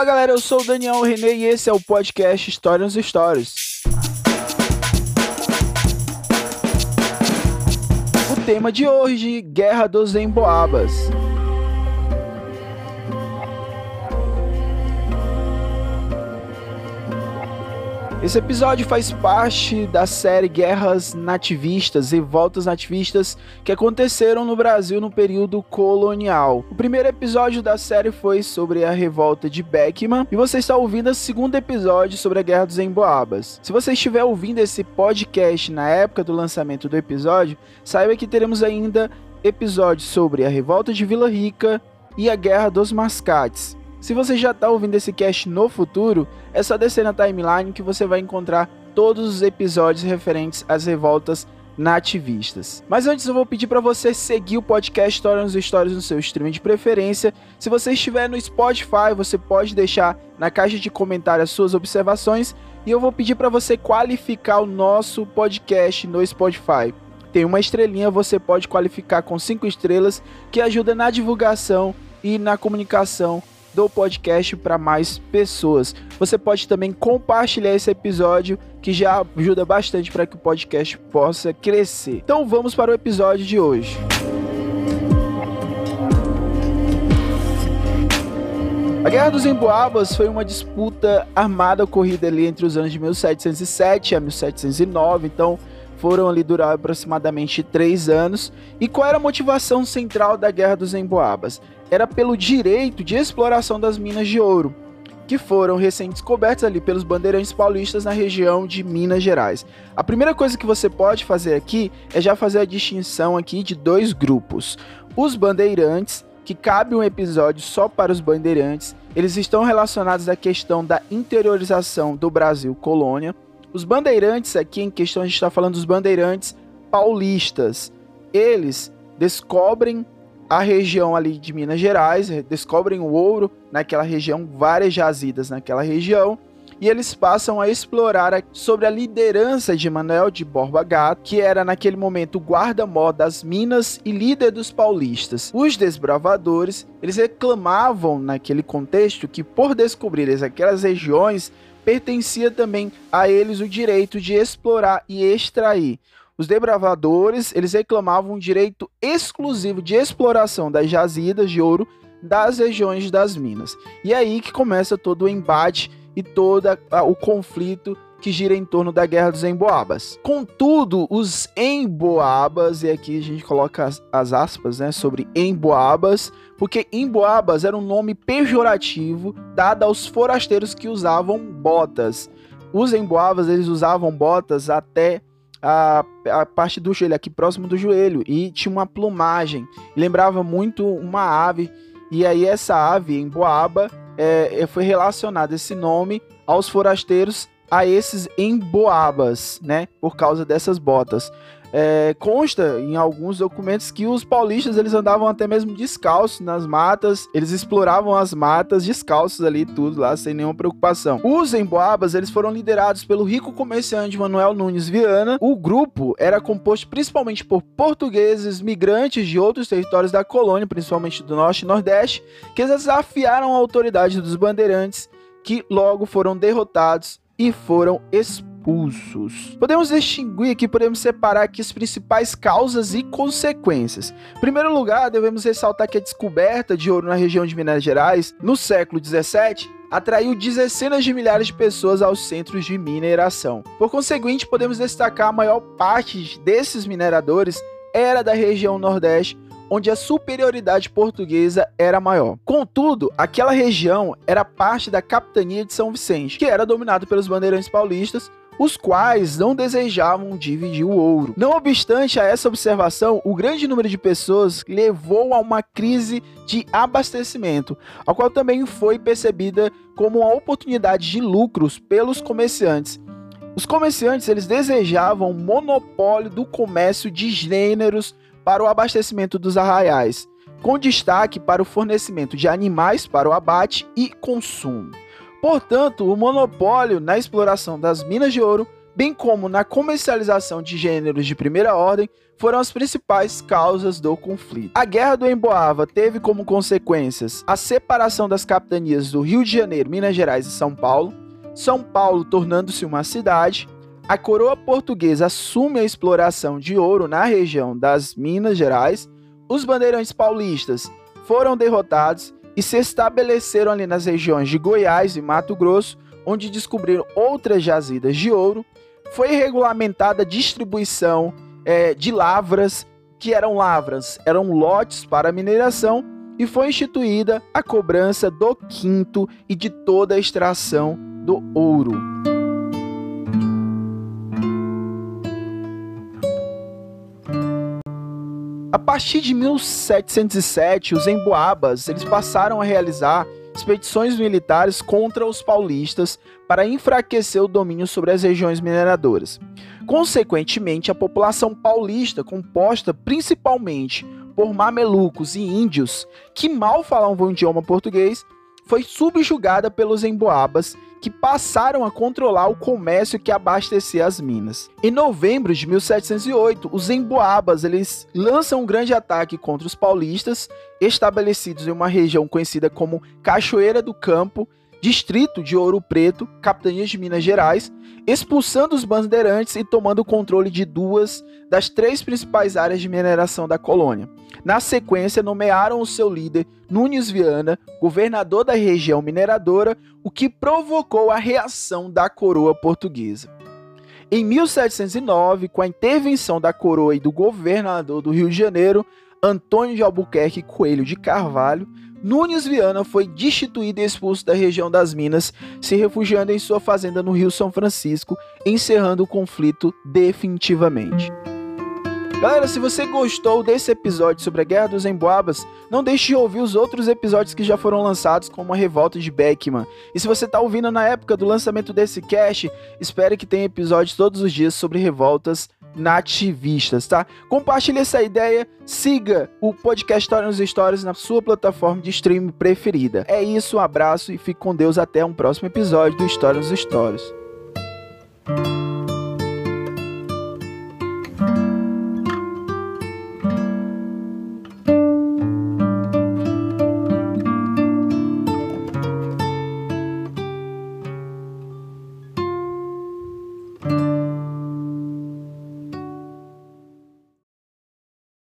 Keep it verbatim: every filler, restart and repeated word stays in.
Fala galera, eu sou o Daniel René e esse é o podcast História nos Stories. O tema de hoje, Guerra dos Emboabas. Esse episódio faz parte da série Guerras Nativistas, Revoltas Nativistas, que aconteceram no Brasil no período colonial. O primeiro episódio da série foi sobre a revolta de Beckman, e você está ouvindo o segundo episódio sobre a Guerra dos Emboabas. Se você estiver ouvindo esse podcast na época do lançamento do episódio, saiba que teremos ainda episódios sobre a revolta de Vila Rica e a Guerra dos Mascates. Se você já está ouvindo esse cast no futuro, é só descer na timeline que você vai encontrar todos os episódios referentes às revoltas nativistas. Mas antes eu vou pedir para você seguir o podcast História nos Stories no seu streaming de preferência. Se você estiver no Spotify, você pode deixar na caixa de comentários as suas observações e eu vou pedir para você qualificar o nosso podcast no Spotify. Tem uma estrelinha, você pode qualificar com cinco estrelas, que ajuda na divulgação e na comunicação do podcast para mais pessoas. Você pode também compartilhar esse episódio, que já ajuda bastante para que o podcast possa crescer. Então vamos para o episódio de hoje. A Guerra dos Emboabas foi uma disputa armada ocorrida ali entre os anos de mil setecentos e sete a mil setecentos e nove, então foram ali durar aproximadamente três anos. E qual era a motivação central da Guerra dos Emboabas? Era pelo direito de exploração das minas de ouro, que foram recém-descobertas ali pelos bandeirantes paulistas na região de Minas Gerais. A primeira coisa que você pode fazer aqui é já fazer a distinção aqui de dois grupos. Os bandeirantes, que cabe um episódio só para os bandeirantes, eles estão relacionados à questão da interiorização do Brasil colônia. Os bandeirantes aqui em questão, a gente está falando dos bandeirantes paulistas. Eles descobrem a região ali de Minas Gerais, descobrem o ouro naquela região, várias jazidas naquela região, e eles passam a explorar sobre a liderança de Manuel de Borba Gato, que era naquele momento o guarda-mor das minas e líder dos paulistas. Os desbravadores, eles reclamavam naquele contexto que por descobrirem aquelas regiões, pertencia também a eles o direito de explorar e extrair. Os desbravadores, eles reclamavam um direito exclusivo de exploração das jazidas de ouro das regiões das minas. E é aí que começa todo o embate e todo a, o conflito que gira em torno da Guerra dos Emboabas. Contudo, os Emboabas, e aqui a gente coloca as, as aspas, né, sobre Emboabas, porque Emboabas era um nome pejorativo dado aos forasteiros que usavam botas. Os Emboabas, eles usavam botas até a, a parte do joelho, aqui próximo do joelho, e tinha uma plumagem, lembrava muito uma ave, e aí essa ave, Emboaba, é, foi relacionada esse nome aos forasteiros, a esses Emboabas, né, por causa dessas botas. É, consta em alguns documentos que os paulistas eles andavam até mesmo descalços nas matas, eles exploravam as matas descalços ali, tudo lá, sem nenhuma preocupação. Os Emboabas eles foram liderados pelo rico comerciante Manuel Nunes Viana. O grupo era composto principalmente por portugueses, migrantes de outros territórios da colônia, principalmente do Norte e Nordeste, que desafiaram a autoridade dos bandeirantes, que logo foram derrotados e foram expulsos. Podemos distinguir aqui, podemos separar aqui as principais causas e consequências. Em primeiro lugar, devemos ressaltar que a descoberta de ouro na região de Minas Gerais, no século dezessete, atraiu dezenas de milhares de pessoas aos centros de mineração. Por conseguinte, podemos destacar a maior parte desses mineradores era da região Nordeste, onde a superioridade portuguesa era maior. Contudo, aquela região era parte da capitania de São Vicente, que era dominado pelos bandeirantes paulistas, os quais não desejavam dividir o ouro. Não obstante a essa observação, o grande número de pessoas levou a uma crise de abastecimento, a qual também foi percebida como uma oportunidade de lucros pelos comerciantes. Os comerciantes eles desejavam monopólio do comércio de gêneros para o abastecimento dos arraiais, com destaque para o fornecimento de animais para o abate e consumo. Portanto, o monopólio na exploração das minas de ouro bem como na comercialização de gêneros de primeira ordem, foram as principais causas do conflito. A Guerra do Emboava teve como consequências a separação das capitanias do Rio de Janeiro, Minas Gerais e São Paulo, São Paulo tornando-se uma cidade. A coroa portuguesa assume a exploração de ouro na região das Minas Gerais, os bandeirantes paulistas foram derrotados e se estabeleceram ali nas regiões de Goiás e Mato Grosso, onde descobriram outras jazidas de ouro. Foi regulamentada a distribuição é, de lavras, que eram lavras, eram lotes para mineração, e foi instituída a cobrança do quinto e de toda a extração do ouro. A partir de mil setecentos e sete, os emboabas eles passaram a realizar expedições militares contra os paulistas para enfraquecer o domínio sobre as regiões mineradoras. Consequentemente, a população paulista, composta principalmente por mamelucos e índios que mal falavam o idioma português, foi subjugada pelos emboabas, que passaram a controlar o comércio que abastecia as minas. Em novembro de mil setecentos e oito, os emboabas eles lançam um grande ataque contra os paulistas, estabelecidos em uma região conhecida como Cachoeira do Campo, distrito de Ouro Preto, capitania de Minas Gerais, expulsando os bandeirantes e tomando o controle de duas das três principais áreas de mineração da colônia. Na sequência, nomearam o seu líder, Nunes Viana, governador da região mineradora, o que provocou a reação da coroa portuguesa. Em mil setecentos e nove, com a intervenção da coroa e do governador do Rio de Janeiro, Antônio de Albuquerque Coelho de Carvalho, Nunes Viana foi destituído e expulso da região das Minas, se refugiando em sua fazenda no Rio São Francisco, encerrando o conflito definitivamente. Galera, se você gostou desse episódio sobre a Guerra dos Emboabas, não deixe de ouvir os outros episódios que já foram lançados, como a Revolta de Beckman. E se você está ouvindo na época do lançamento desse cast, espere que tenha episódios todos os dias sobre revoltas nativistas, tá? Compartilhe essa ideia, siga o podcast História nos Stories na sua plataforma de streaming preferida. É isso, um abraço e fique com Deus até um próximo episódio do História nos Stories.